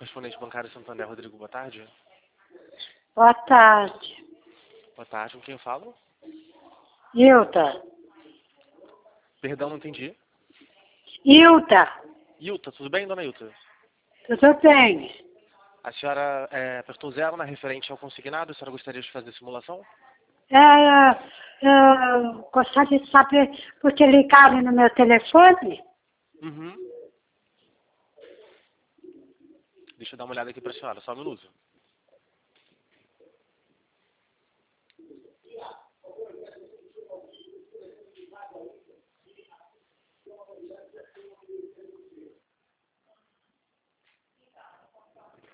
Correspondente bancário Santander, Rodrigo, boa tarde. Boa tarde. Boa tarde, com quem eu falo? Hilda. Perdão, não entendi. Hilda. Ilta, tudo bem, dona Ilta? Tudo bem? A senhora apertou 0 na referente ao consignado, a senhora gostaria de fazer simulação? Eu gostaria de saber porque ligaram no meu telefone. Uhum. Deixa eu dar uma olhada aqui pra senhora, só um minuto.